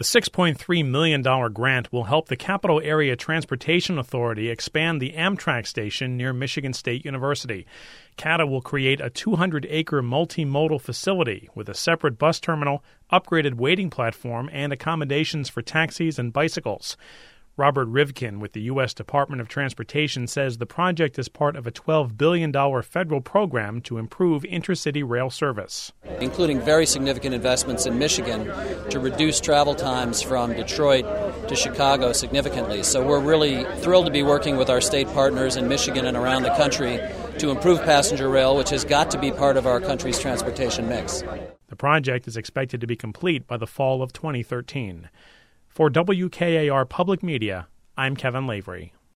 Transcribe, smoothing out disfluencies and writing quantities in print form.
The $6.3 million grant will help the Capital Area Transportation Authority expand the Amtrak station near Michigan State University. CATA will create a 200-acre multimodal facility with a separate bus terminal, upgraded waiting platform, and accommodations for taxis and bicycles. Robert Rivkin with the U.S. Department of Transportation says the project is part of a $12 billion federal program to improve intercity rail service, including very significant investments in Michigan to reduce travel times from Detroit to Chicago significantly. So we're really thrilled to be working with our state partners in Michigan and around the country to improve passenger rail, which has got to be part of our country's transportation mix. The project is expected to be complete by the fall of 2013. For WKAR Public Media, I'm Kevin Lavery.